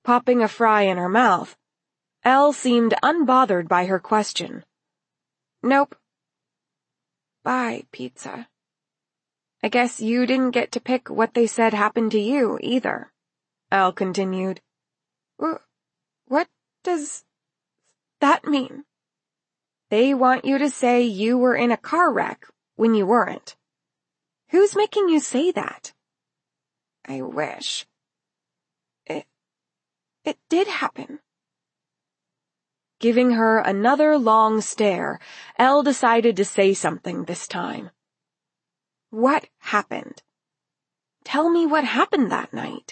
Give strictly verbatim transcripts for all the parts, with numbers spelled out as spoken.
Popping a fry in her mouth, Elle seemed unbothered by her question. Nope. Bye, pizza. I guess you didn't get to pick what they said happened to you, either, Elle continued. What does that mean? They want you to say you were in a car wreck when you weren't. Who's making you say that? I wish. It, it did happen. Giving her another long stare, Elle decided to say something this time. What happened? Tell me what happened that night.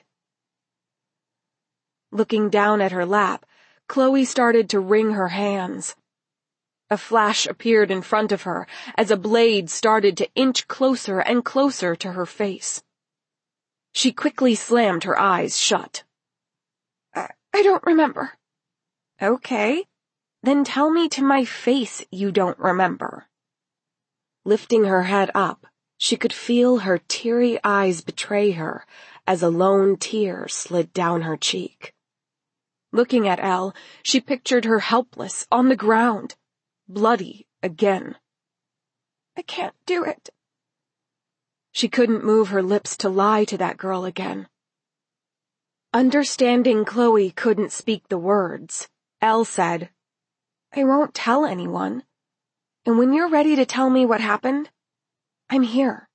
Looking down at her lap, Chloe started to wring her hands. A flash appeared in front of her as a blade started to inch closer and closer to her face. She quickly slammed her eyes shut. I, I don't remember. Okay, then tell me to my face you don't remember. Lifting her head up, she could feel her teary eyes betray her as a lone tear slid down her cheek. Looking at Elle, she pictured her helpless on the ground, bloody again. I can't do it. She couldn't move her lips to lie to that girl again. Understanding Chloe couldn't speak the words, Elle said, I won't tell anyone. And when you're ready to tell me what happened, I'm here.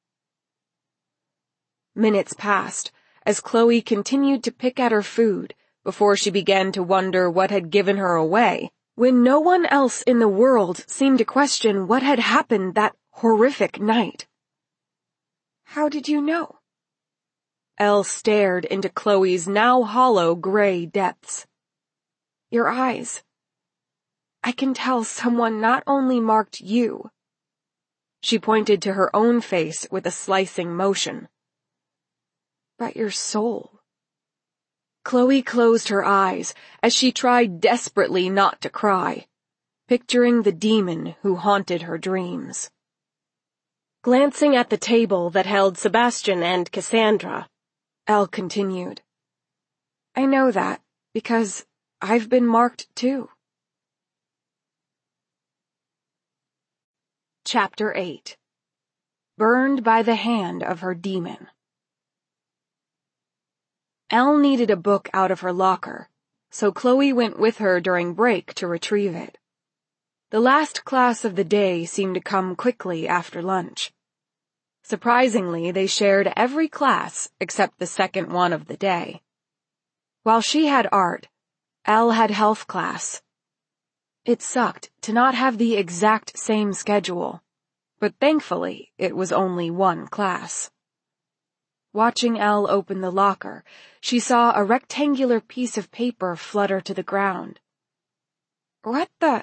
Minutes passed as Chloe continued to pick at her food before she began to wonder what had given her away, when no one else in the world seemed to question what had happened that horrific night. How did you know? Elle stared into Chloe's now hollow gray depths. Your eyes. I can tell someone not only marked you. She pointed to her own face with a slicing motion. But your soul. Chloe closed her eyes as she tried desperately not to cry, picturing the demon who haunted her dreams. Glancing at the table that held Sebastian and Cassandra, Elle continued. I know that because I've been marked too. Chapter eight. Burned by the hand of her demon. Elle needed a book out of her locker, so Chloe went with her during break to retrieve it. The last class of the day seemed to come quickly after lunch. Surprisingly, they shared every class except the second one of the day. While she had art, Elle had health class. It sucked to not have the exact same schedule, but thankfully it was only one class. Watching Elle open the locker, she saw a rectangular piece of paper flutter to the ground. What the?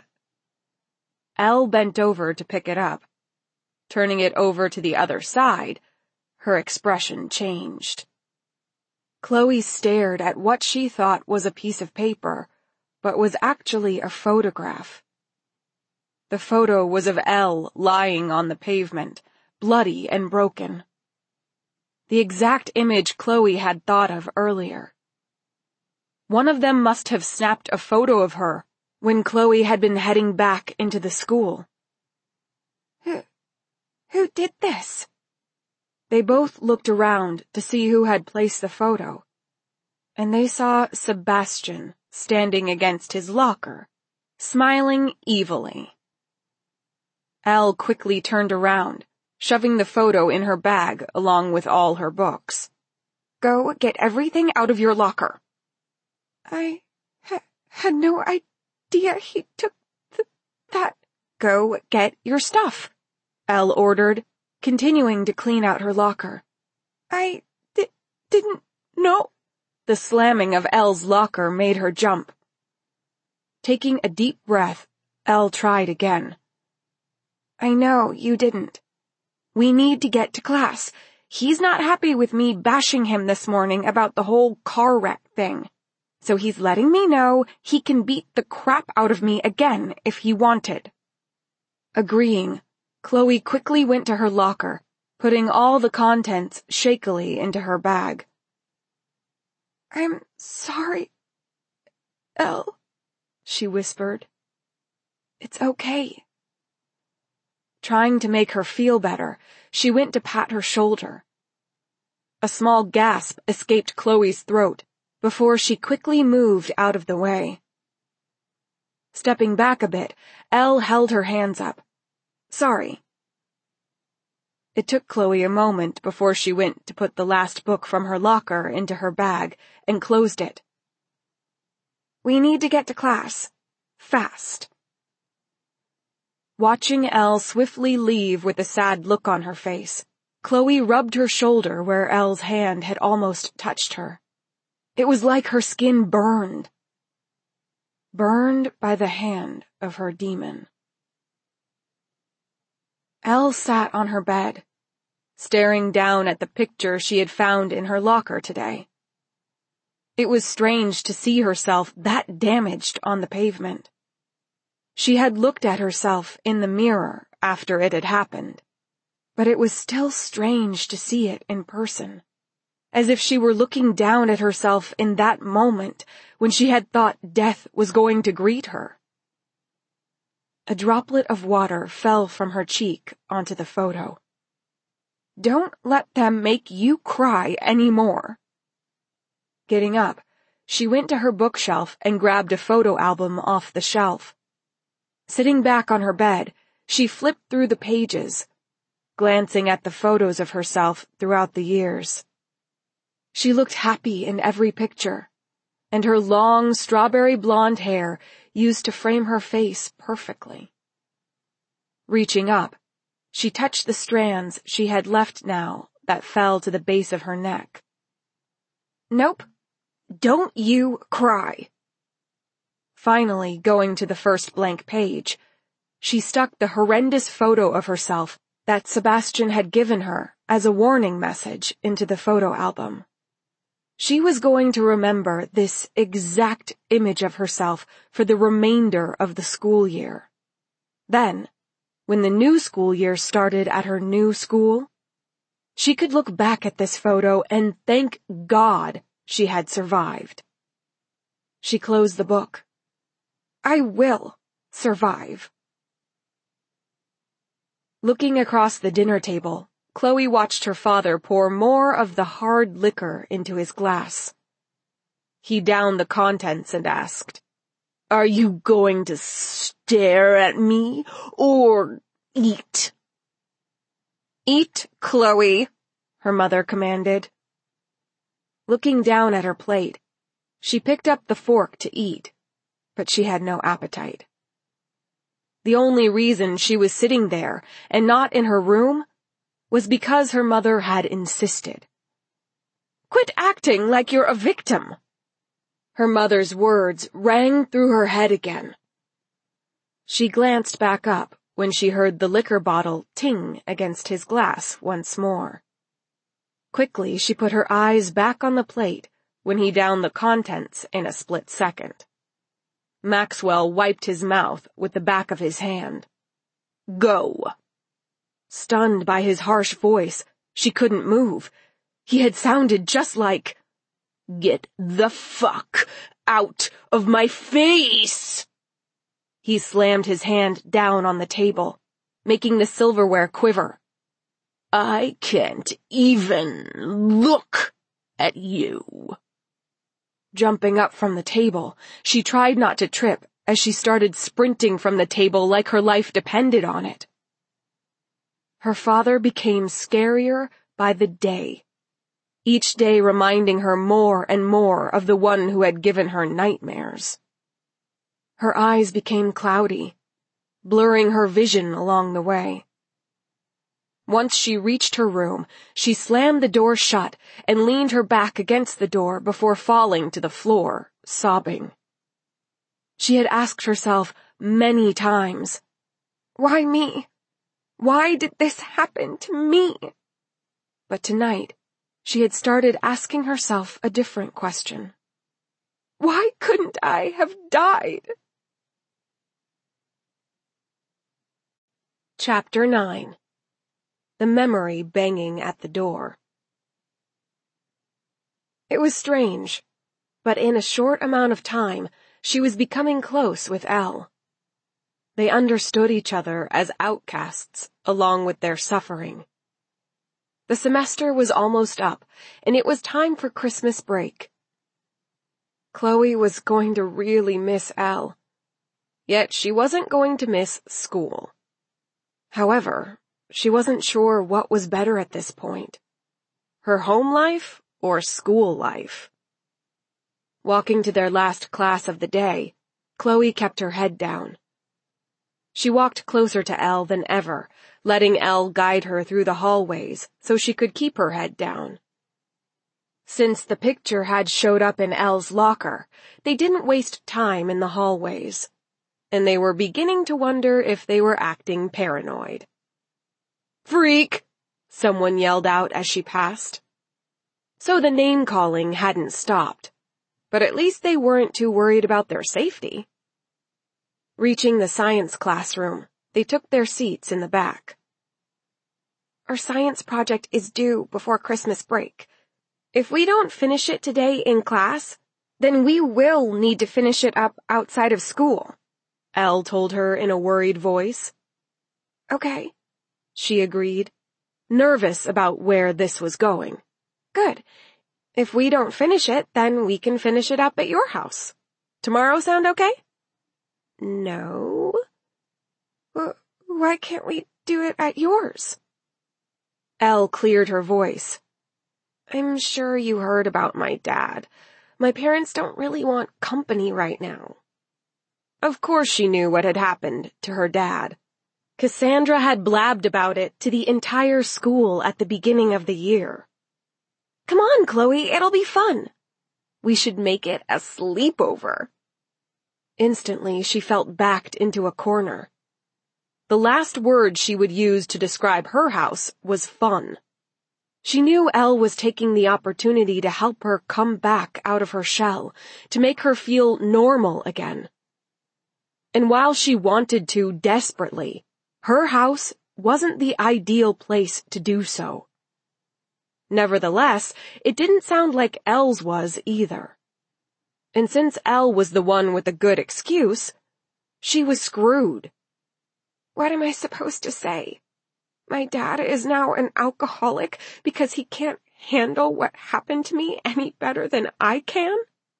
Elle bent over to pick it up. Turning it over to the other side, her expression changed. Chloe stared at what she thought was a piece of paper, but was actually a photograph. The photo was of Elle lying on the pavement, bloody and broken. The exact image Chloe had thought of earlier. One of them must have snapped a photo of her when Chloe had been heading back into the school. Who, who did this? They both looked around to see who had placed the photo, and they saw Sebastian standing against his locker, smiling evilly. Elle quickly turned around, shoving the photo in her bag along with all her books. Go get everything out of your locker. I ha- had no idea he took th- that. Go get your stuff, Elle ordered, continuing to clean out her locker. I di- didn't know. The slamming of Elle's locker made her jump. Taking a deep breath, Elle tried again. I know you didn't. We need to get to class. He's not happy with me bashing him this morning about the whole car wreck thing. So he's letting me know he can beat the crap out of me again if he wanted. Agreeing, Chloe quickly went to her locker, putting all the contents shakily into her bag. I'm sorry, Elle, she whispered. It's okay. Trying to make her feel better, she went to pat her shoulder. A small gasp escaped Chloe's throat before she quickly moved out of the way. Stepping back a bit, Elle held her hands up. Sorry. It took Chloe a moment before she went to put the last book from her locker into her bag and closed it. We need to get to class. Fast. Watching Elle swiftly leave with a sad look on her face, Chloe rubbed her shoulder where Elle's hand had almost touched her. It was like her skin burned. Burned by the hand of her demon. Elle sat on her bed, staring down at the picture she had found in her locker today. It was strange to see herself that damaged on the pavement. She had looked at herself in the mirror after it had happened, but it was still strange to see it in person, as if she were looking down at herself in that moment when she had thought death was going to greet her. A droplet of water fell from her cheek onto the photo. Don't let them make you cry any more. Getting up, she went to her bookshelf and grabbed a photo album off the shelf. Sitting back on her bed, she flipped through the pages, glancing at the photos of herself throughout the years. She looked happy in every picture, and her long strawberry blonde hair used to frame her face perfectly. Reaching up, she touched the strands she had left now that fell to the base of her neck. Nope, don't you cry. Finally, going to the first blank page, she stuck the horrendous photo of herself that Sebastian had given her as a warning message into the photo album. She was going to remember this exact image of herself for the remainder of the school year. Then, when the new school year started at her new school, she could look back at this photo and thank God she had survived. She closed the book. I will survive. Looking across the dinner table, Chloe watched her father pour more of the hard liquor into his glass. He downed the contents and asked, Are you going to stare at me or eat? Eat, Chloe, her mother commanded. Looking down at her plate, she picked up the fork to eat, but she had no appetite. The only reason she was sitting there and not in her room was because her mother had insisted. Quit acting like you're a victim. Her mother's words rang through her head again. She glanced back up when she heard the liquor bottle ting against his glass once more. Quickly, she put her eyes back on the plate when he downed the contents in a split second. Maxwell wiped his mouth with the back of his hand. Go. Stunned by his harsh voice, she couldn't move. He had sounded just like, Get the fuck out of my face! He slammed his hand down on the table, making the silverware quiver. I can't even look at you. Jumping up from the table, she tried not to trip as she started sprinting from the table like her life depended on it. Her father became scarier by the day, each day reminding her more and more of the one who had given her nightmares. Her eyes became cloudy, blurring her vision along the way. Once she reached her room, she slammed the door shut and leaned her back against the door before falling to the floor, sobbing. She had asked herself many times, Why me? Why did this happen to me? But tonight, she had started asking herself a different question. Why couldn't I have died? Chapter nine. The memory banging at the door. It was strange, but in a short amount of time, she was becoming close with Elle. They understood each other as outcasts, along with their suffering. The semester was almost up, and it was time for Christmas break. Chloe was going to really miss Elle, yet she wasn't going to miss school. However, she wasn't sure what was better at this point, her home life or school life. Walking to their last class of the day, Chloe kept her head down. She walked closer to Elle than ever, letting Elle guide her through the hallways so she could keep her head down. Since the picture had showed up in Elle's locker, they didn't waste time in the hallways, and they were beginning to wonder if they were acting paranoid. "Freak!" someone yelled out as she passed. So the name-calling hadn't stopped, but at least they weren't too worried about their safety. Reaching the science classroom, they took their seats in the back. "Our science project is due before Christmas break. If we don't finish it today in class, then we will need to finish it up outside of school," Elle told her in a worried voice. "Okay," she agreed, nervous about where this was going. "Good. If we don't finish it, then we can finish it up at your house. Tomorrow sound okay?" "No. Why can't we do it at yours?" Elle cleared her voice. "I'm sure you heard about my dad. My parents don't really want company right now." Of course she knew what had happened to her dad. Cassandra had blabbed about it to the entire school at the beginning of the year. "Come on, Chloe, it'll be fun. We should make it a sleepover." Instantly, she felt backed into a corner. The last word she would use to describe her house was fun. She knew Elle was taking the opportunity to help her come back out of her shell, to make her feel normal again. And while she wanted to desperately, her house wasn't the ideal place to do so. Nevertheless, it didn't sound like Elle's was either. And since Elle was the one with a good excuse, she was screwed. "What am I supposed to say? My dad is now an alcoholic because he can't handle what happened to me any better than I can?"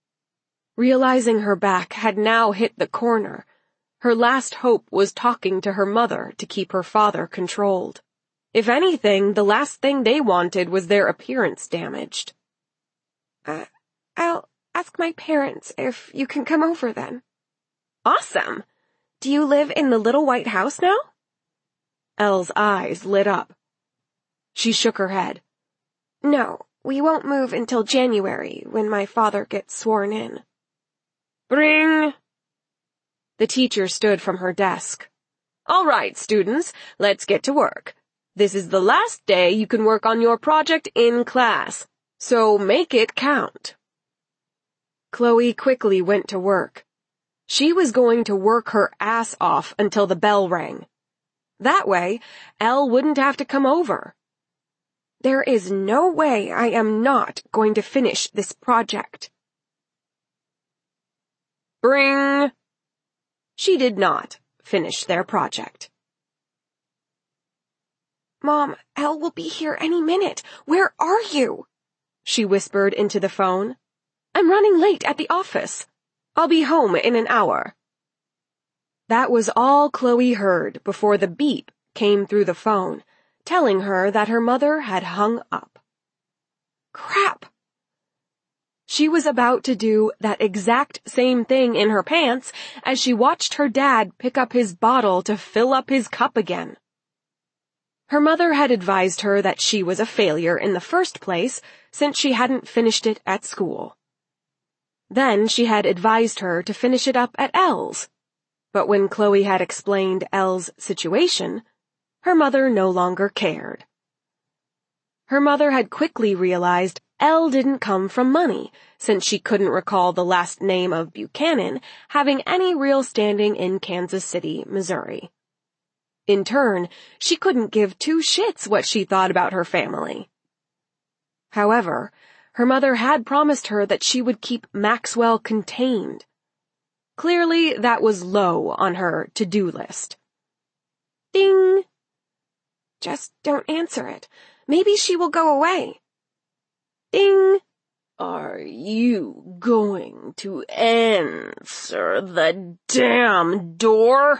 Realizing her back had now hit the corner, her last hope was talking to her mother to keep her father controlled. If anything, the last thing they wanted was their appearance damaged. Uh, I'll ask my parents if you can come over then." "Awesome! Do you live in the little white house now?" Elle's eyes lit up. She shook her head. "No, we won't move until January, when my father gets sworn in." "Bring!" The teacher stood from her desk. "All right, students, let's get to work. This is the last day you can work on your project in class, so make it count." Chloe quickly went to work. She was going to work her ass off until the bell rang. That way, Elle wouldn't have to come over. "There is no way I am not going to finish this project." "Bring!" She did not finish their project. "Mom, Elle will be here any minute. Where are you?" she whispered into the phone. "I'm running late at the office. I'll be home in an hour." That was all Chloe heard before the beep came through the phone, telling her that her mother had hung up. Crap! She was about to do that exact same thing in her pants as she watched her dad pick up his bottle to fill up his cup again. Her mother had advised her that she was a failure in the first place since she hadn't finished it at school. Then she had advised her to finish it up at Elle's. But when Chloe had explained Elle's situation, her mother no longer cared. Her mother had quickly realized Elle didn't come from money, since she couldn't recall the last name of Buchanan having any real standing in Kansas City, Missouri. In turn, she couldn't give two shits what she thought about her family. However, her mother had promised her that she would keep Maxwell contained. Clearly, that was low on her to-do list. Ding! Just don't answer it. Maybe she will go away. Ding! Are you going to answer the damn door?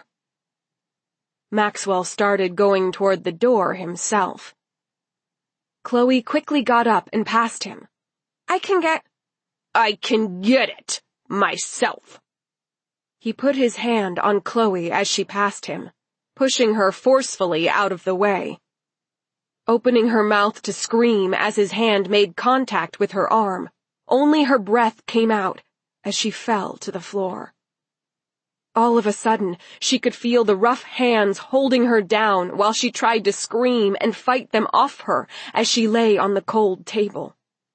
Maxwell started going toward the door himself. Chloe quickly got up and passed him. I can get... I can get it myself. He put his hand on Chloe as she passed him, pushing her forcefully out of the way. Opening her mouth to scream as his hand made contact with her arm, only her breath came out as she fell to the floor. All of a sudden, she could feel the rough hands holding her down while she tried to scream and fight them off her as she lay on the cold table.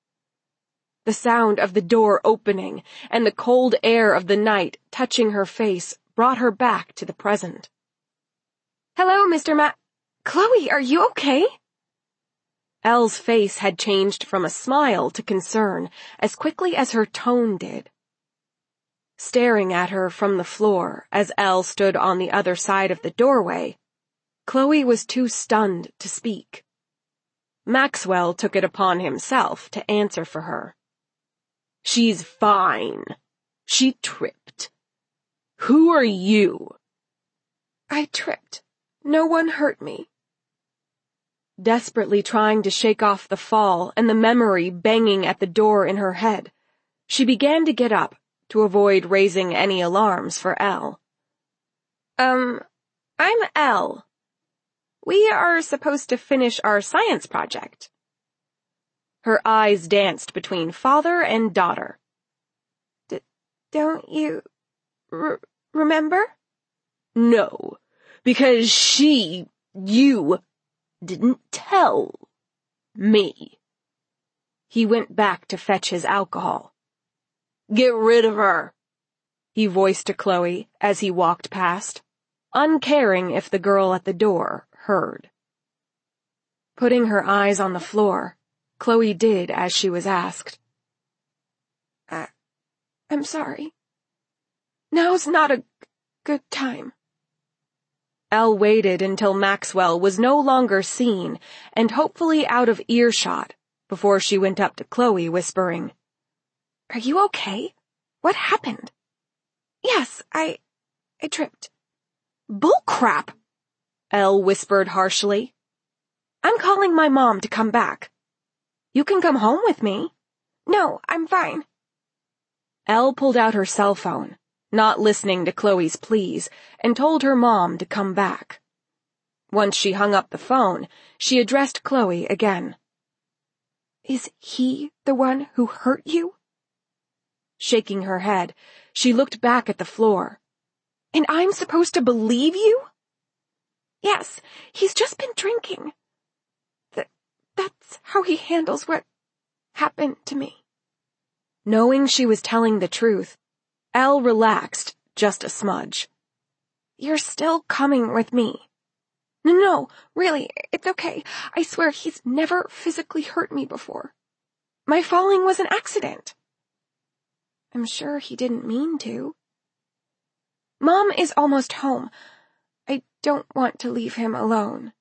The sound of the door opening and the cold air of the night touching her face brought her back to the present. Hello, Mister Ma- Chloe, are you okay? Elle's face had changed from a smile to concern as quickly as her tone did. Staring at her from the floor as Elle stood on the other side of the doorway, Chloe was too stunned to speak. Maxwell took it upon himself to answer for her. She's fine. She tripped. Who are you? I tripped. No one hurt me. Desperately trying to shake off the fall and the memory banging at the door in her head, she began to get up to avoid raising any alarms for Elle. Um, I'm Elle. We are supposed to finish our science project. Her eyes danced between father and daughter. D- don't you r- remember? No, because she, you, didn't tell me. He went back to fetch his alcohol. Get rid of her, he voiced to Chloe as he walked past, uncaring if the girl at the door heard. Putting her eyes on the floor, Chloe did as she was asked. I, I'm sorry. Now's not a g- good time. Elle waited until Maxwell was no longer seen and hopefully out of earshot before she went up to Chloe whispering, Are you okay? What happened? Yes, I... I tripped. Bullcrap! Elle whispered harshly. I'm calling my mom to come back. You can come home with me. No, I'm fine. Elle pulled out her cell phone, not listening to Chloe's pleas, and told her mom to come back. Once she hung up the phone, she addressed Chloe again. Is he the one who hurt you? Shaking her head, she looked back at the floor. And I'm supposed to believe you? Yes, he's just been drinking. Th- that's how he handles what happened to me. Knowing she was telling the truth, Elle relaxed just a smudge. You're still coming with me. No, no, really, it's okay. I swear he's never physically hurt me before. My falling was an accident. I'm sure he didn't mean to. Mom is almost home. I don't want to leave him alone.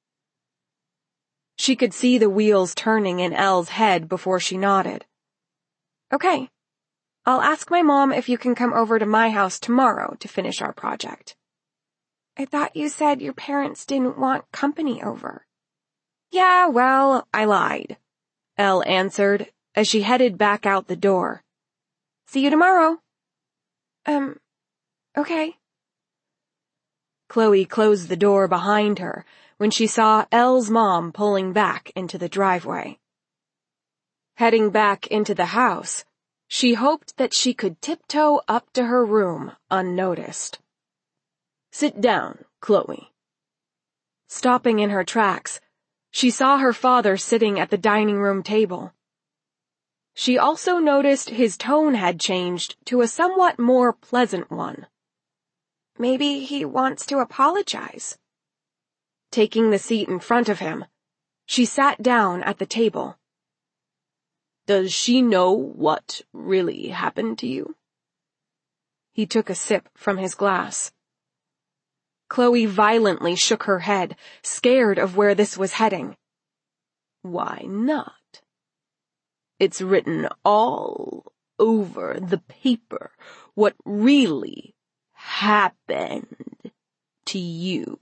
She could see the wheels turning in Elle's head before she nodded. Okay. I'll ask my mom if you can come over to my house tomorrow to finish our project. I thought you said your parents didn't want company over. Yeah, well, I lied, Elle answered as she headed back out the door. See you tomorrow. Um, okay. Chloe closed the door behind her when she saw Elle's mom pulling back into the driveway. Heading back into the house, she hoped that she could tiptoe up to her room unnoticed. Sit down, Chloe. Stopping in her tracks, she saw her father sitting at the dining room table. She also noticed his tone had changed to a somewhat more pleasant one. Maybe he wants to apologize. Taking the seat in front of him, she sat down at the table. Does she know what really happened to you? He took a sip from his glass. Chloe violently shook her head, scared of where this was heading. Why not? It's written all over the paper what really happened to you.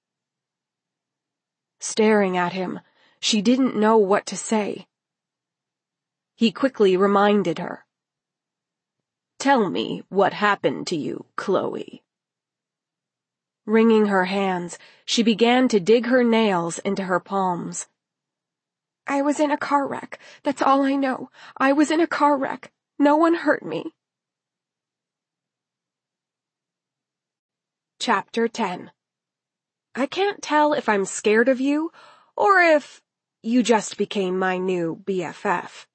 Staring at him, she didn't know what to say. He quickly reminded her. Tell me what happened to you, Chloe. Wringing her hands, she began to dig her nails into her palms. I was in a car wreck. That's all I know. I was in a car wreck. No one hurt me. Chapter ten. I can't tell if I'm scared of you, or if you just became my new B F F.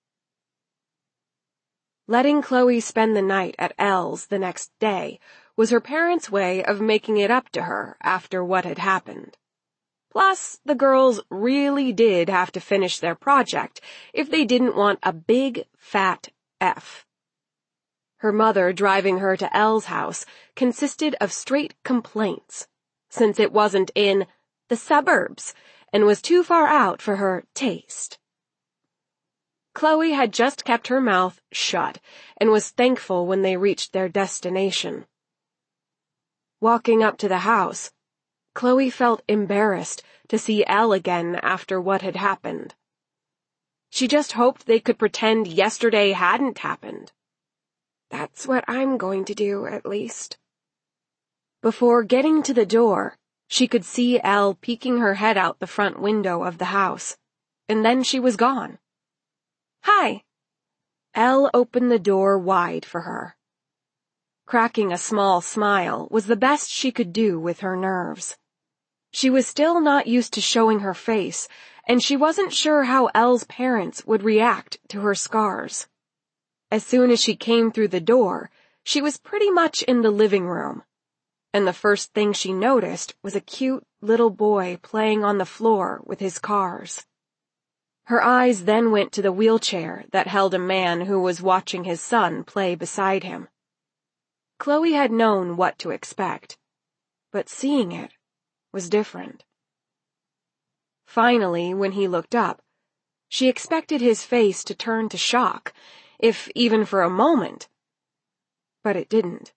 Letting Chloe spend the night at Elle's the next day was her parents' way of making it up to her after what had happened. Plus, the girls really did have to finish their project if they didn't want a big, fat F. Her mother driving her to Elle's house consisted of straight complaints, since it wasn't in the suburbs and was too far out for her taste. Chloe had just kept her mouth shut and was thankful when they reached their destination. Walking up to the house, Chloe felt embarrassed to see Elle again after what had happened. She just hoped they could pretend yesterday hadn't happened. That's what I'm going to do, at least. Before getting to the door, she could see Elle peeking her head out the front window of the house, and then she was gone. Hi! Elle opened the door wide for her. Cracking a small smile was the best she could do with her nerves. She was still not used to showing her face, and she wasn't sure how Elle's parents would react to her scars. As soon as she came through the door, she was pretty much in the living room, and the first thing she noticed was a cute little boy playing on the floor with his cars. Her eyes then went to the wheelchair that held a man who was watching his son play beside him. Chloe had known what to expect, but seeing it was different. Finally, when he looked up, she expected his face to turn to shock, if even for a moment. But it didn't.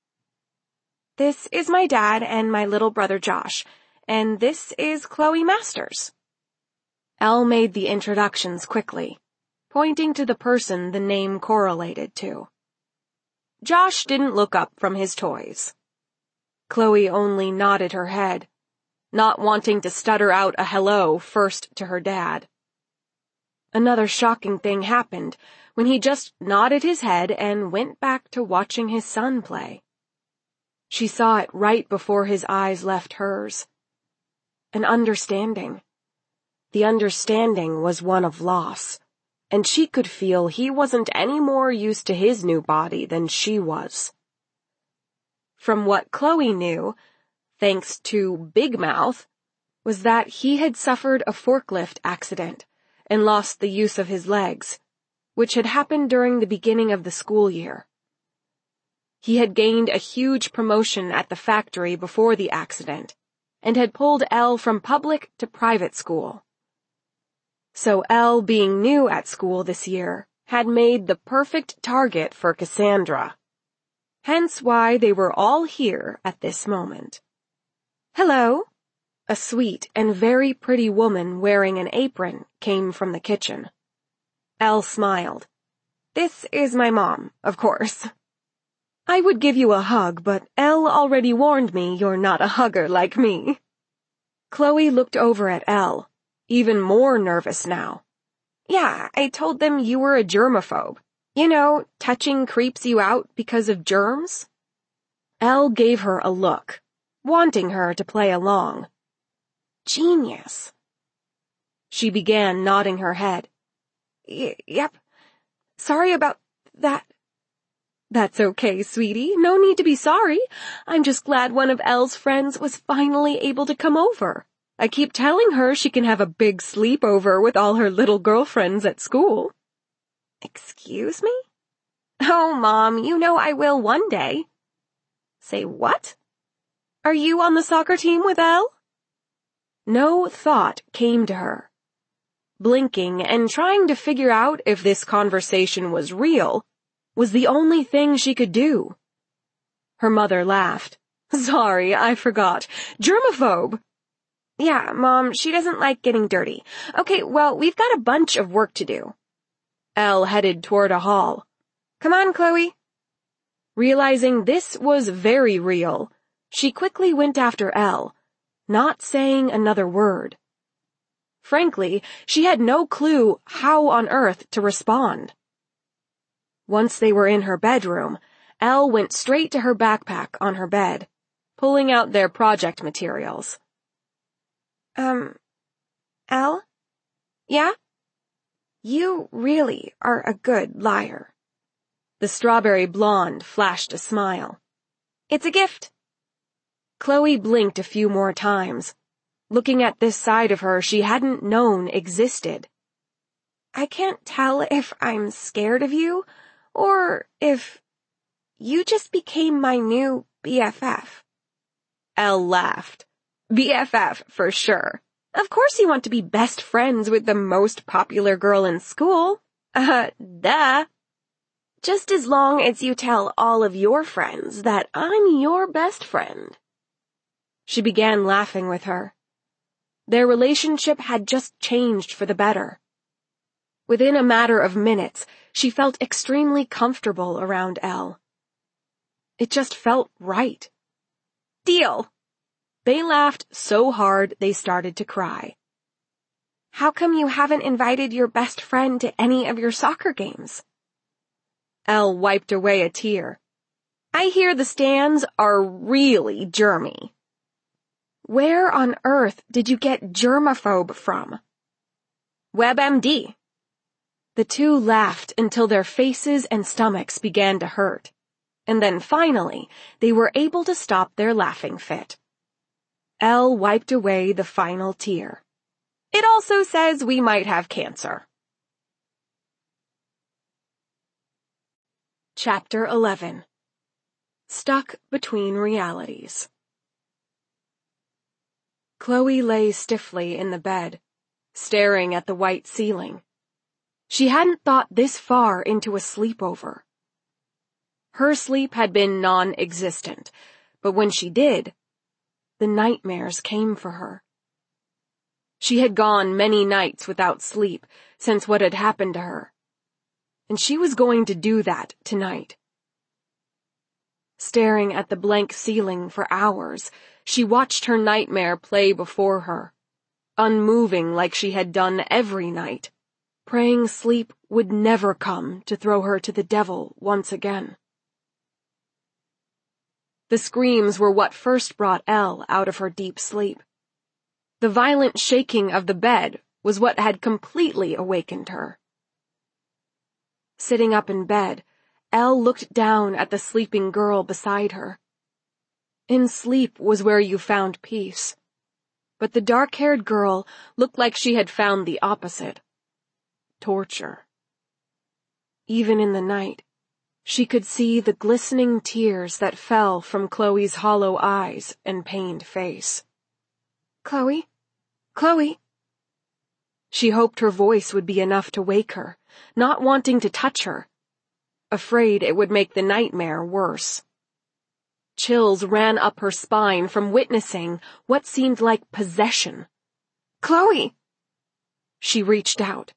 This is my dad and my little brother Josh, and this is Chloe Masters. Elle made the introductions quickly, pointing to the person the name correlated to. Josh didn't look up from his toys. Chloe only nodded her head, not wanting to stutter out a hello first to her dad. Another shocking thing happened when he just nodded his head and went back to watching his son play. She saw it right before his eyes left hers. An understanding. The understanding was one of loss, and she could feel he wasn't any more used to his new body than she was. From what Chloe knew, thanks to Big Mouth, was that he had suffered a forklift accident and lost the use of his legs, which had happened during the beginning of the school year. He had gained a huge promotion at the factory before the accident and had pulled Elle from public to private school. So Elle, being new at school this year, had made the perfect target for Cassandra. Hence why they were all here at this moment. Hello! A sweet and very pretty woman wearing an apron came from the kitchen. Elle smiled. This is my mom, of course. I would give you a hug, but Elle already warned me you're not a hugger like me. Chloe looked over at Elle, even more nervous now. Yeah, I told them you were a germaphobe. You know, touching creeps you out because of germs? Elle gave her a look, wanting her to play along. Genius. She began nodding her head. Y- yep. Sorry about that. That's okay, sweetie. No need to be sorry. I'm just glad one of Elle's friends was finally able to come over. I keep telling her she can have a big sleepover with all her little girlfriends at school. Excuse me? Oh, Mom, you know I will one day. Say what? Are you on the soccer team with Elle? No thought came to her. Blinking and trying to figure out if this conversation was real was the only thing she could do. Her mother laughed. Sorry, I forgot. Germaphobe. Yeah, Mom, she doesn't like getting dirty. Okay, well, we've got a bunch of work to do. Elle headed toward a hall. Come on, Chloe. Realizing this was very real, she quickly went after Elle, not saying another word. Frankly, she had no clue how on earth to respond. Once they were in her bedroom, Elle went straight to her backpack on her bed, pulling out their project materials. Um, Elle? Yeah? You really are a good liar. The strawberry blonde flashed a smile. It's a gift. Chloe blinked a few more times, looking at this side of her she hadn't known existed. I can't tell if I'm scared of you, or if you just became my new B F F. Elle laughed. B F F for sure. Of course you want to be best friends with the most popular girl in school. Uh, duh. Just as long as you tell all of your friends that I'm your best friend. She began laughing with her. Their relationship had just changed for the better. Within a matter of minutes, she felt extremely comfortable around Elle. It just felt right. Deal! They laughed so hard they started to cry. How come you haven't invited your best friend to any of your soccer games? Elle wiped away a tear. I hear the stands are really germy. Where on earth did you get germaphobe from? WebMD. The two laughed until their faces and stomachs began to hurt, and then finally they were able to stop their laughing fit. Elle wiped away the final tear. It also says we might have cancer. Chapter eleven. Stuck Between Realities. Chloe lay stiffly in the bed, staring at the white ceiling. She hadn't thought this far into a sleepover. Her sleep had been non-existent, but when she did, the nightmares came for her. She had gone many nights without sleep since what had happened to her, and she was going to do that tonight. Staring at the blank ceiling for hours, she watched her nightmare play before her, unmoving like she had done every night, praying sleep would never come to throw her to the devil once again. The screams were what first brought Elle out of her deep sleep. The violent shaking of the bed was what had completely awakened her. Sitting up in bed, Elle looked down at the sleeping girl beside her. In sleep was where you found peace, but the dark-haired girl looked like she had found the opposite. Torture. Even in the night, she could see the glistening tears that fell from Chloe's hollow eyes and pained face. Chloe? Chloe? She hoped her voice would be enough to wake her, not wanting to touch her, afraid it would make the nightmare worse. Chills ran up her spine from witnessing what seemed like possession. Chloe! She reached out.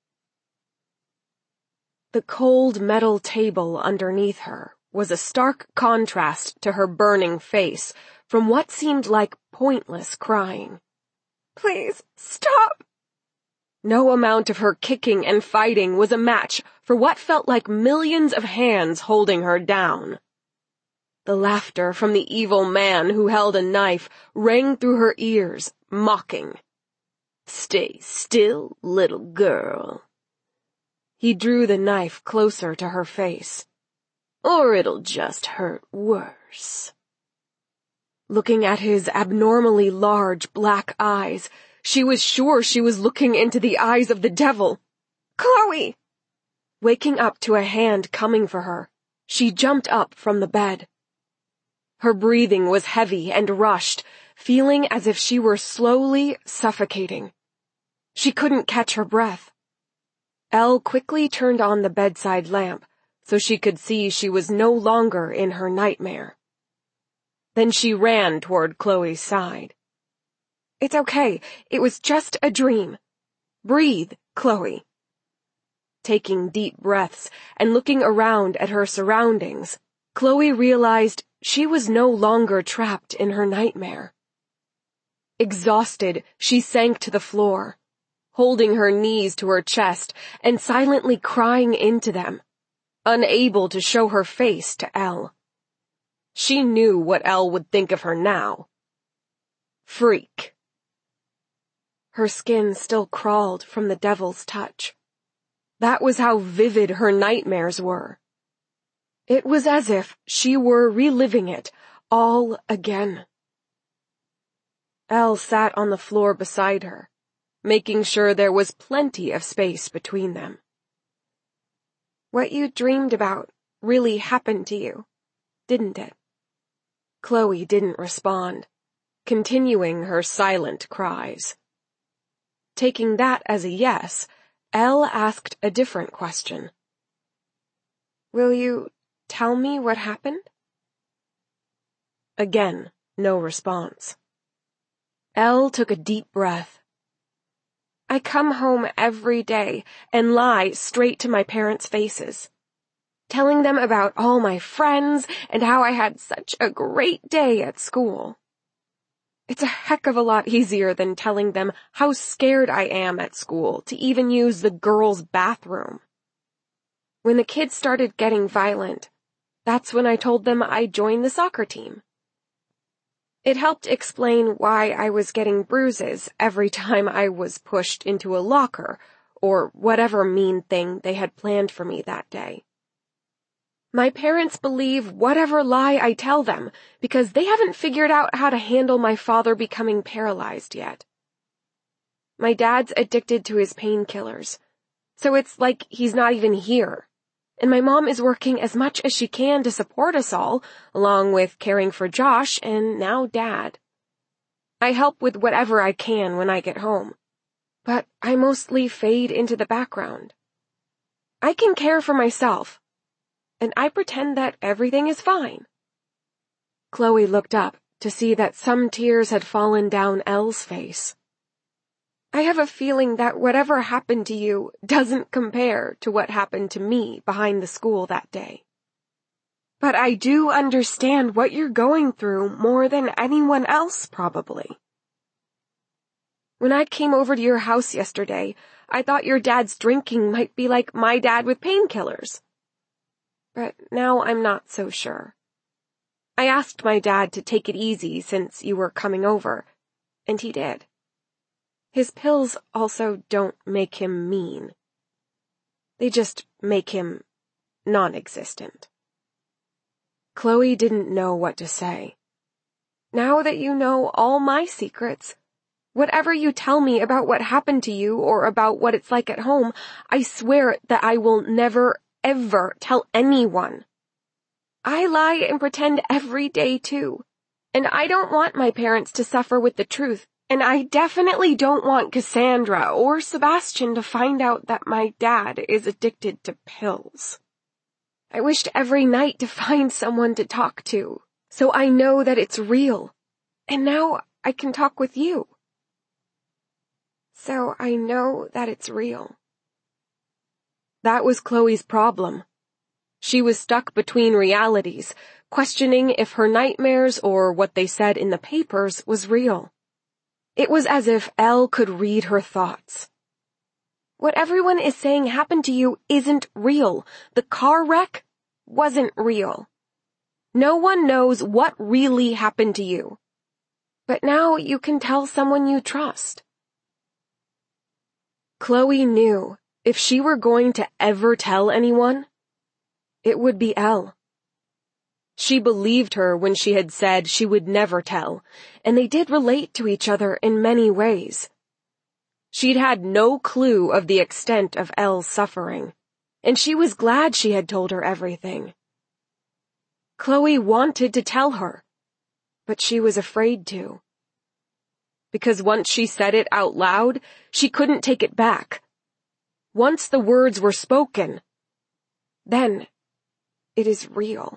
The cold metal table underneath her was a stark contrast to her burning face from what seemed like pointless crying. Please, stop! No amount of her kicking and fighting was a match for what felt like millions of hands holding her down. The laughter from the evil man who held a knife rang through her ears, mocking. Stay still, little girl. He drew the knife closer to her face. Or it'll just hurt worse. Looking at his abnormally large black eyes, she was sure she was looking into the eyes of the devil. Chloe! Waking up to a hand coming for her, she jumped up from the bed. Her breathing was heavy and rushed, feeling as if she were slowly suffocating. She couldn't catch her breath. Elle quickly turned on the bedside lamp so she could see she was no longer in her nightmare. Then she ran toward Chloe's side. "It's okay. It was just a dream. Breathe, Chloe." Taking deep breaths and looking around at her surroundings, Chloe realized she was no longer trapped in her nightmare. Exhausted, she sank to the floor, holding her knees to her chest and silently crying into them, unable to show her face to Elle. She knew what Elle would think of her now. Freak. Her skin still crawled from the devil's touch. That was how vivid her nightmares were. It was as if she were reliving it all again. Elle sat on the floor beside her, making sure there was plenty of space between them. "What you dreamed about really happened to you, didn't it?" Chloe didn't respond, continuing her silent cries. Taking that as a yes, Elle asked a different question. "Will you tell me what happened?" Again, no response. Elle took a deep breath. "I come home every day and lie straight to my parents' faces, telling them about all my friends and how I had such a great day at school. It's a heck of a lot easier than telling them how scared I am at school to even use the girls' bathroom. When the kids started getting violent, that's when I told them I'd join the soccer team. It helped explain why I was getting bruises every time I was pushed into a locker or whatever mean thing they had planned for me that day. My parents believe whatever lie I tell them because they haven't figured out how to handle my father becoming paralyzed yet. My dad's addicted to his painkillers, so it's like he's not even here, and my mom is working as much as she can to support us all, along with caring for Josh and now Dad. I help with whatever I can when I get home, but I mostly fade into the background. I can care for myself, and I pretend that everything is fine." Chloe looked up to see that some tears had fallen down Elle's face. "I have a feeling that whatever happened to you doesn't compare to what happened to me behind the school that day. But I do understand what you're going through more than anyone else, probably. When I came over to your house yesterday, I thought your dad's drinking might be like my dad with painkillers. But now I'm not so sure. I asked my dad to take it easy since you were coming over, and he did. His pills also don't make him mean. They just make him non-existent." Chloe didn't know what to say. "Now that you know all my secrets, whatever you tell me about what happened to you or about what it's like at home, I swear that I will never ever tell anyone. I lie and pretend every day too, and I don't want my parents to suffer with the truth, and I definitely don't want Cassandra or Sebastian to find out that my dad is addicted to pills. I wished every night to find someone to talk to, so I know that it's real, and now I can talk with you. So I know that it's real." That was Chloe's problem. She was stuck between realities, questioning if her nightmares or what they said in the papers was real. It was as if Elle could read her thoughts. "What everyone is saying happened to you isn't real. The car wreck wasn't real. No one knows what really happened to you. But now you can tell someone you trust." Chloe knew if she were going to ever tell anyone, it would be Elle. She believed her when she had said she would never tell, and they did relate to each other in many ways. She'd had no clue of the extent of Elle's suffering, and she was glad she had told her everything. Chloe wanted to tell her, but she was afraid to. Because once she said it out loud, she couldn't take it back. Once the words were spoken, then it is real.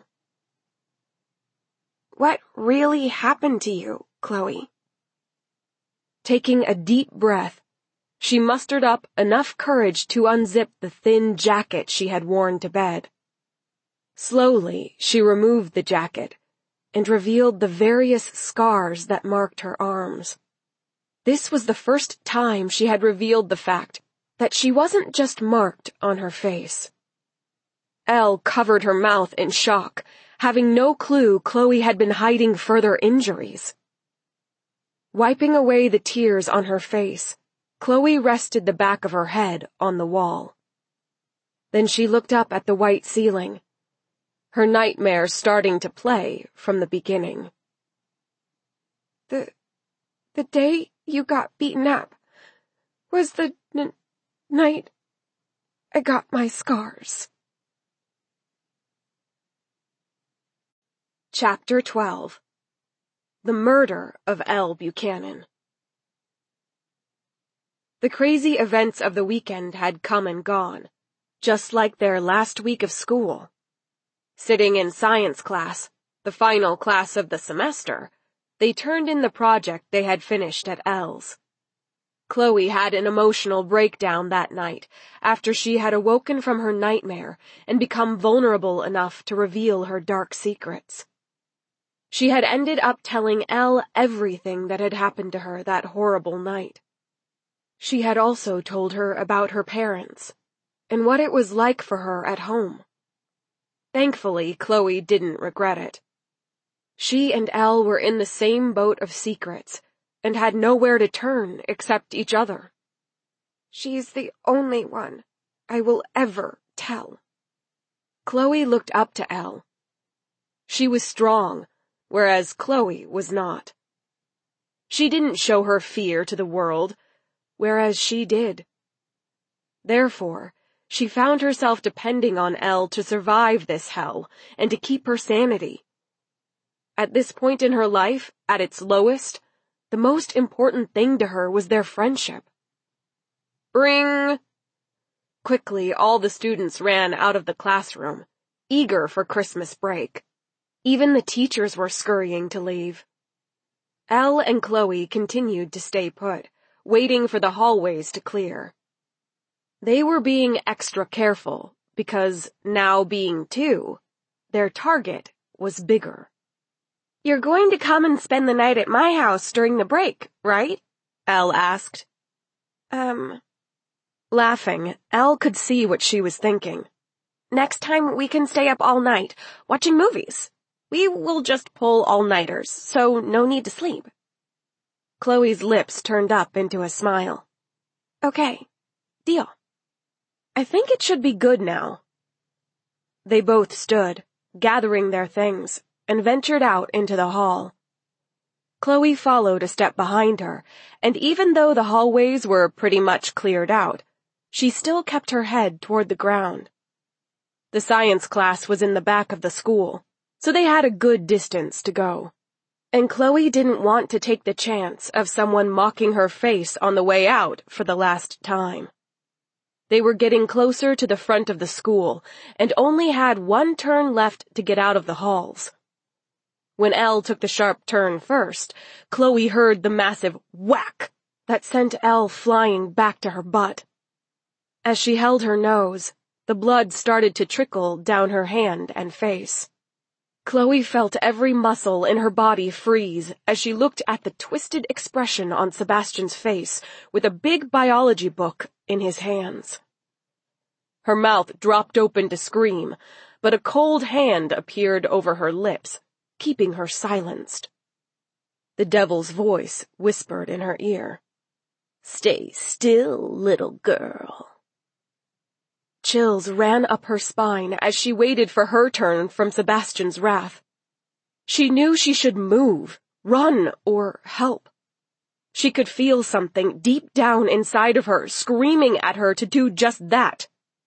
What really happened to you, Chloe? Taking a deep breath, she mustered up enough courage to unzip the thin jacket she had worn to bed. Slowly, she removed the jacket and revealed the various scars that marked her arms. This was the first time she had revealed the fact that she wasn't just marked on her face. Elle covered her mouth in shock, having no clue Chloe had been hiding further injuries. Wiping away the tears on her face, Chloe rested the back of her head on the wall. Then she looked up at the white ceiling, her nightmare starting to play from the beginning. The, the day you got beaten up was the n- night I got my scars. Chapter twelve. The Murder of Elle Buchanan. The crazy events of the weekend had come and gone, just like their last week of school. Sitting in science class, the final class of the semester, they turned in the project they had finished at Elle's. Chloe had an emotional breakdown that night after she had awoken from her nightmare and become vulnerable enough to reveal her dark secrets. She had ended up telling Elle everything that had happened to her that horrible night. She had also told her about her parents and what it was like for her at home. Thankfully, Chloe didn't regret it. She and Elle were in the same boat of secrets and had nowhere to turn except each other. She's the only one I will ever tell. Chloe looked up to Elle. She was strong, whereas Chloe was not. She didn't show her fear to the world, whereas she did. Therefore, she found herself depending on Elle to survive this hell and to keep her sanity. At this point in her life, at its lowest, the most important thing to her was their friendship. Bring! Quickly, all the students ran out of the classroom, eager for Christmas break. Even the teachers were scurrying to leave. Elle and Chloe continued to stay put, waiting for the hallways to clear. They were being extra careful because, now being two, their target was bigger. You're going to come and spend the night at my house during the break, right? Elle asked. Um... Laughing, Elle could see what she was thinking. Next time we can stay up all night, watching movies. We will just pull all-nighters, so no need to sleep. Chloe's lips turned up into a smile. Okay, deal. I think it should be good now. They both stood, gathering their things, and ventured out into the hall. Chloe followed a step behind her, and even though the hallways were pretty much cleared out, she still kept her head toward the ground. The science class was in the back of the school, so they had a good distance to go. And Chloe didn't want to take the chance of someone mocking her face on the way out for the last time. They were getting closer to the front of the school, and only had one turn left to get out of the halls. When Elle took the sharp turn first, Chloe heard the massive whack that sent Elle flying back to her butt. As she held her nose, the blood started to trickle down her hand and face. Chloe felt every muscle in her body freeze as she looked at the twisted expression on Sebastian's face with a big biology book in his hands. Her mouth dropped open to scream, but a cold hand appeared over her lips, keeping her silenced. The devil's voice whispered in her ear, "Stay still, little girl." Chills ran up her spine as she waited for her turn from Sebastian's wrath. She knew she should move, run, or help. She could feel something deep down inside of her screaming at her to do just that.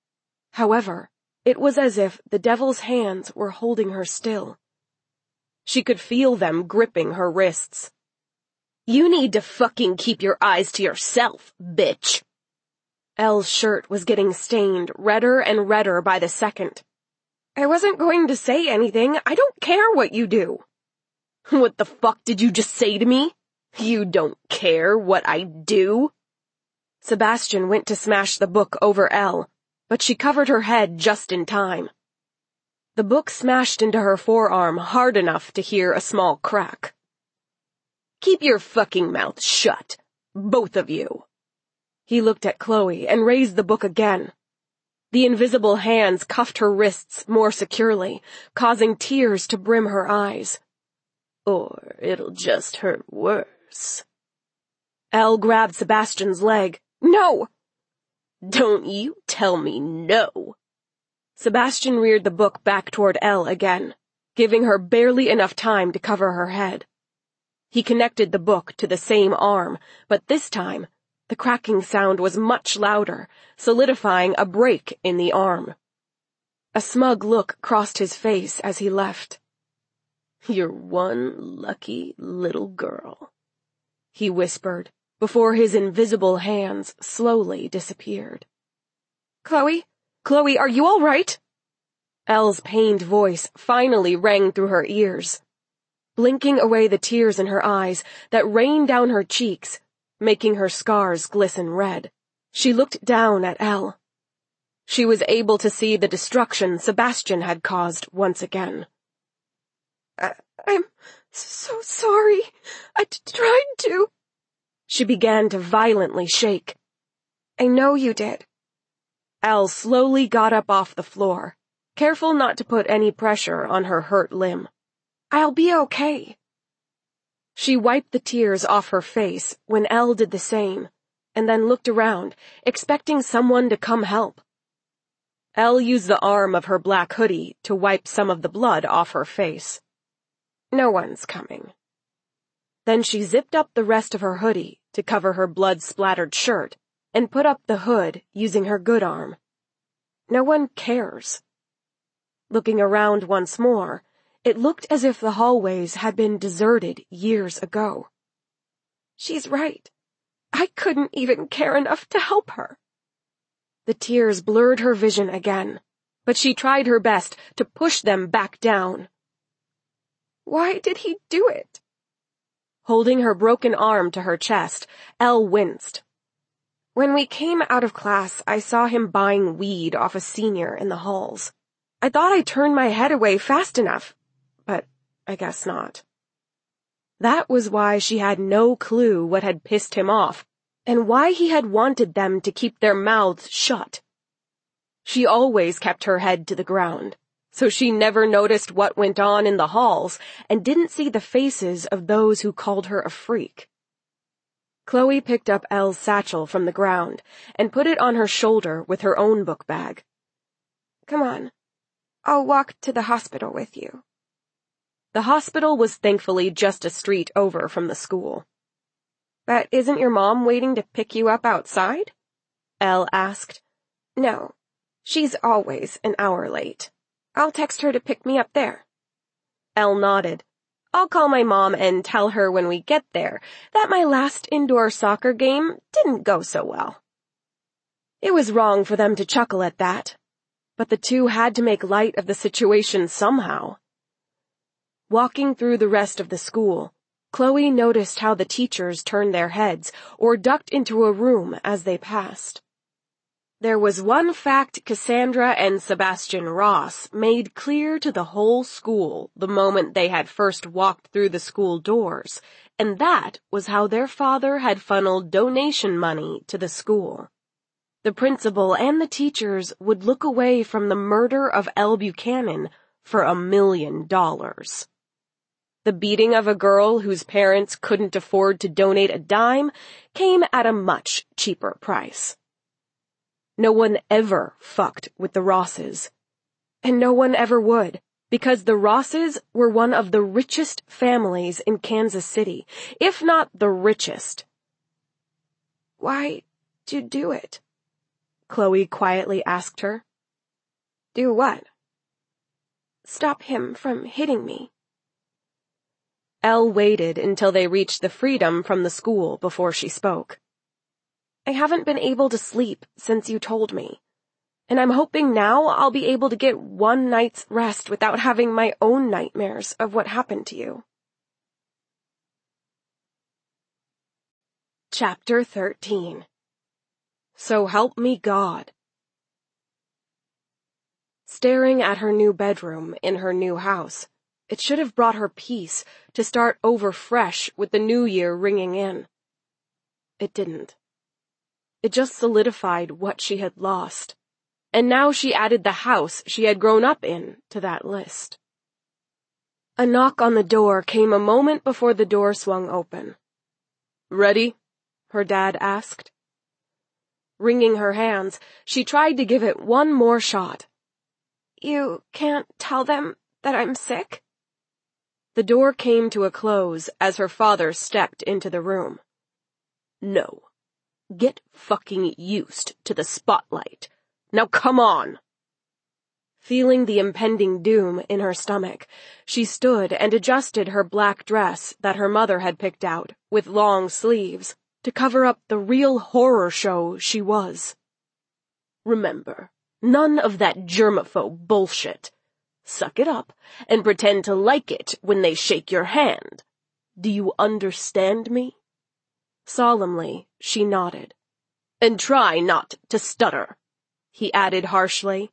However, it was as if the devil's hands were holding her still. She could feel them gripping her wrists. "You need to fucking keep your eyes to yourself, bitch." Elle's shirt was getting stained redder and redder by the second. "I wasn't going to say anything. I don't care what you do." "What the fuck did you just say to me? You don't care what I do?" Sebastian went to smash the book over Elle, but she covered her head just in time. The book smashed into her forearm hard enough to hear a small crack. "Keep your fucking mouth shut, both of you." He looked at Chloe and raised the book again. The invisible hands cuffed her wrists more securely, causing tears to brim her eyes. "Or it'll just hurt worse." Elle grabbed Sebastian's leg. "No!" "Don't you tell me no." Sebastian reared the book back toward Elle again, giving her barely enough time to cover her head. He connected the book to the same arm, but this time, the cracking sound was much louder, solidifying a break in the arm. A smug look crossed his face as he left. "You're one lucky little girl," he whispered, before his invisible hands slowly disappeared. "Chloe? Chloe, are you all right?" Elle's pained voice finally rang through her ears. Blinking away the tears in her eyes that rained down her cheeks, making her scars glisten red, she looked down at Elle. She was able to see the destruction Sebastian had caused once again. I- I'm so sorry. I t- tried to. She began to violently shake. "I know you did." Elle slowly got up off the floor, careful not to put any pressure on her hurt limb. "I'll be okay." She wiped the tears off her face when Elle did the same, and then looked around, expecting someone to come help. Elle used the arm of her black hoodie to wipe some of the blood off her face. "No one's coming." Then she zipped up the rest of her hoodie to cover her blood-splattered shirt and put up the hood using her good arm. No one cares. Looking around once more, it looked as if the hallways had been deserted years ago. She's right. I couldn't even care enough to help her. The tears blurred her vision again, but she tried her best to push them back down. Why did he do it? Holding her broken arm to her chest, Elle winced. When we came out of class, I saw him buying weed off a senior in the halls. I thought I turned my head away fast enough, but I guess not. That was why she had no clue what had pissed him off, and why he had wanted them to keep their mouths shut. She always kept her head to the ground, so she never noticed what went on in the halls and didn't see the faces of those who called her a freak. Chloe picked up Elle's satchel from the ground and put it on her shoulder with her own book bag. Come on, I'll walk to the hospital with you. The hospital was thankfully just a street over from the school. But isn't your mom waiting to pick you up outside? Elle asked. No, she's always an hour late. I'll text her to pick me up there. Elle nodded. I'll call my mom and tell her when we get there that my last indoor soccer game didn't go so well. It was wrong for them to chuckle at that, but the two had to make light of the situation somehow. Walking through the rest of the school, Chloe noticed how the teachers turned their heads or ducked into a room as they passed. There was one fact Cassandra and Sebastian Ross made clear to the whole school the moment they had first walked through the school doors, and that was how their father had funneled donation money to the school. The principal and the teachers would look away from the murder of Elle Buchanan for a million dollars. The beating of a girl whose parents couldn't afford to donate a dime came at a much cheaper price. No one ever fucked with the Rosses. And no one ever would, because the Rosses were one of the richest families in Kansas City, if not the richest. Why'd you do it? Chloe quietly asked her. Do what? Stop him from hitting me. Elle waited until they reached the freedom from the school before she spoke. I haven't been able to sleep since you told me, and I'm hoping now I'll be able to get one night's rest without having my own nightmares of what happened to you. Chapter thirteen. So Help Me God. Staring at her new bedroom in her new house, it should have brought her peace to start over fresh with the new year ringing in. It didn't. It just solidified what she had lost, and now she added the house she had grown up in to that list. A knock on the door came a moment before the door swung open. "Ready?" her dad asked. Wringing her hands, she tried to give it one more shot. You can't tell them that I'm sick? The door came to a close as her father stepped into the room. "No. Get fucking used to the spotlight. Now come on." Feeling the impending doom in her stomach, she stood and adjusted her black dress that her mother had picked out, with long sleeves, to cover up the real horror show she was. "Remember, none of that germaphobe bullshit. Suck it up and pretend to like it when they shake your hand. Do you understand me?" Solemnly, she nodded. "And try not to stutter," he added harshly.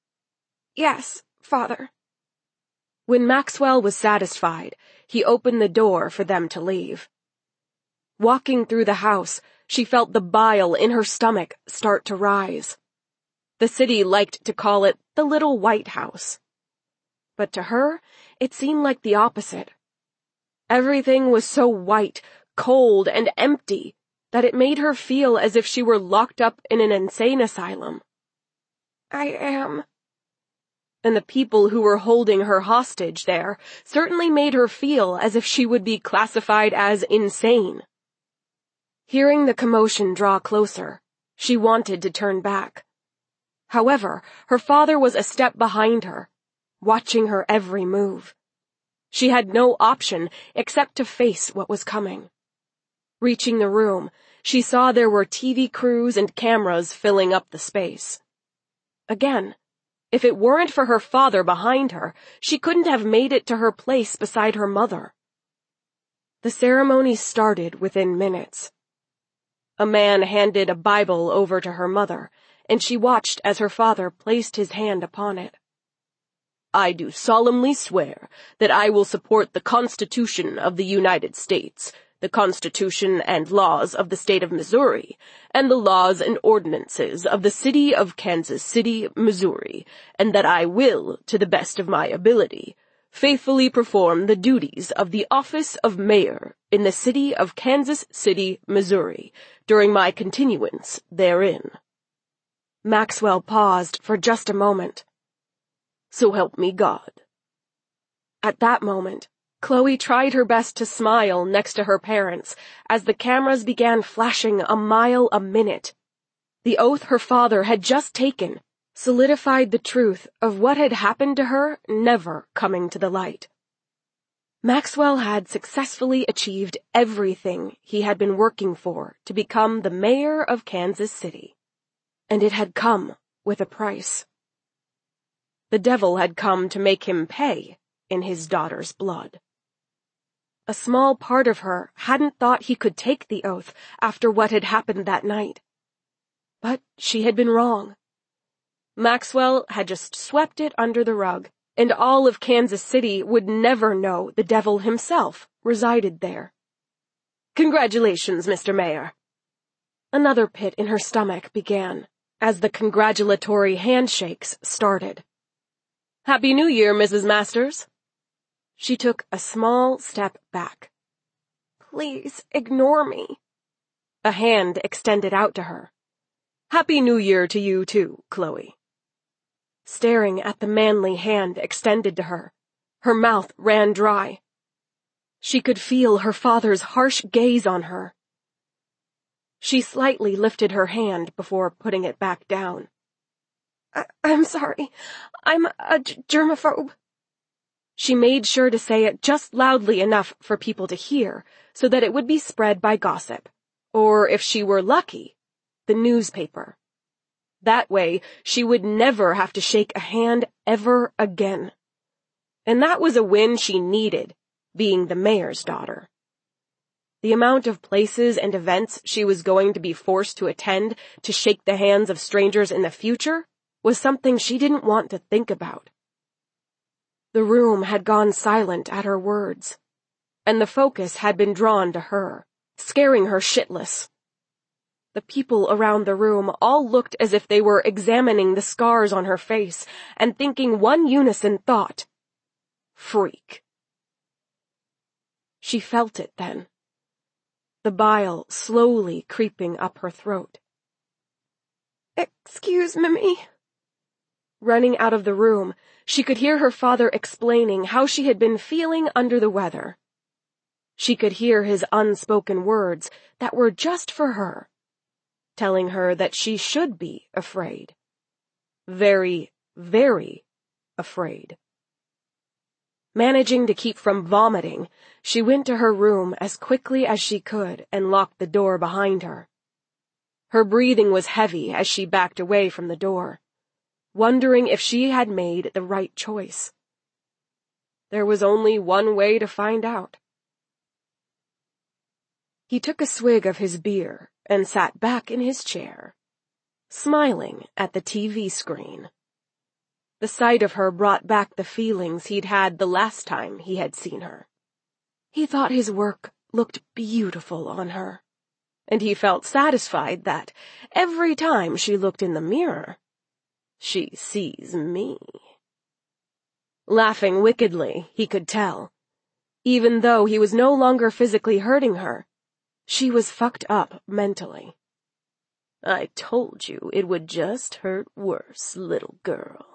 "Yes, Father." When Maxwell was satisfied, he opened the door for them to leave. Walking through the house, she felt the bile in her stomach start to rise. The city liked to call it the Little White House. But to her, it seemed like the opposite. Everything was so white, cold, and empty that it made her feel as if she were locked up in an insane asylum. I am. And the people who were holding her hostage there certainly made her feel as if she would be classified as insane. Hearing the commotion draw closer, she wanted to turn back. However, her father was a step behind her, watching her every move. She had no option except to face what was coming. Reaching the room, she saw there were T V crews and cameras filling up the space. Again, if it weren't for her father behind her, she couldn't have made it to her place beside her mother. The ceremony started within minutes. A man handed a Bible over to her mother, and she watched as her father placed his hand upon it. "I do solemnly swear that I will support the Constitution of the United States, the Constitution and laws of the state of Missouri, and the laws and ordinances of the city of Kansas City, Missouri, and that I will, to the best of my ability, faithfully perform the duties of the office of mayor in the city of Kansas City, Missouri, during my continuance therein." Maxwell paused for just a moment. "So help me God." At that moment, Chloe tried her best to smile next to her parents as the cameras began flashing a mile a minute. The oath her father had just taken solidified the truth of what had happened to her never coming to the light. Maxwell had successfully achieved everything he had been working for to become the mayor of Kansas City, and it had come with a price. The devil had come to make him pay in his daughter's blood. A small part of her hadn't thought he could take the oath after what had happened that night. But she had been wrong. Maxwell had just swept it under the rug, and all of Kansas City would never know the devil himself resided there. "Congratulations, Mister Mayor." Another pit in her stomach began as the congratulatory handshakes started. "Happy New Year, Missus Masters." She took a small step back. "Please ignore me." A hand extended out to her. "Happy New Year to you too, Chloe." Staring at the manly hand extended to her, her mouth ran dry. She could feel her father's harsh gaze on her. She slightly lifted her hand before putting it back down. I- I'm sorry. I'm a g- germaphobe. She made sure to say it just loudly enough for people to hear, so that it would be spread by gossip, or if she were lucky, the newspaper. That way, she would never have to shake a hand ever again. And that was a win she needed, being the mayor's daughter. The amount of places and events she was going to be forced to attend to shake the hands of strangers in the future was something she didn't want to think about. The room had gone silent at her words, and the focus had been drawn to her, scaring her shitless. The people around the room all looked as if they were examining the scars on her face and thinking one unison thought, "Freak." She felt it then, the bile slowly creeping up her throat. "Excuse me." Running out of the room, she could hear her father explaining how she had been feeling under the weather. She could hear his unspoken words that were just for her, telling her that she should be afraid. Very, very afraid. Managing to keep from vomiting, she went to her room as quickly as she could and locked the door behind her. Her breathing was heavy as she backed away from the door, wondering if she had made the right choice. There was only one way to find out. He took a swig of his beer and sat back in his chair, smiling at the T V screen. The sight of her brought back the feelings he'd had the last time he had seen her. He thought his work looked beautiful on her, and he felt satisfied that every time she looked in the mirror, "She sees me." Laughing wickedly, he could tell. Even though he was no longer physically hurting her, she was fucked up mentally. "I told you it would just hurt worse, little girl."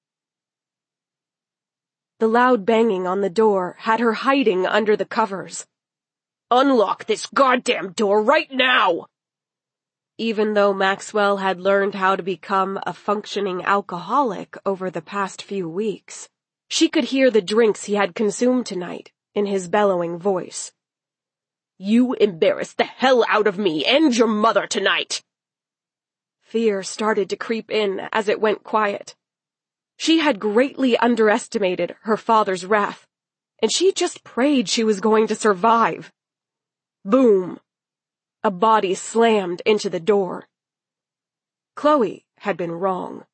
The loud banging on the door had her hiding under the covers. "Unlock this goddamn door right now!" Even though Maxwell had learned how to become a functioning alcoholic over the past few weeks, she could hear the drinks he had consumed tonight in his bellowing voice. "You embarrassed the hell out of me and your mother tonight!" Fear started to creep in as it went quiet. She had greatly underestimated her father's wrath, and she just prayed she was going to survive. Boom! A body slammed into the door. Chloe had been wrong.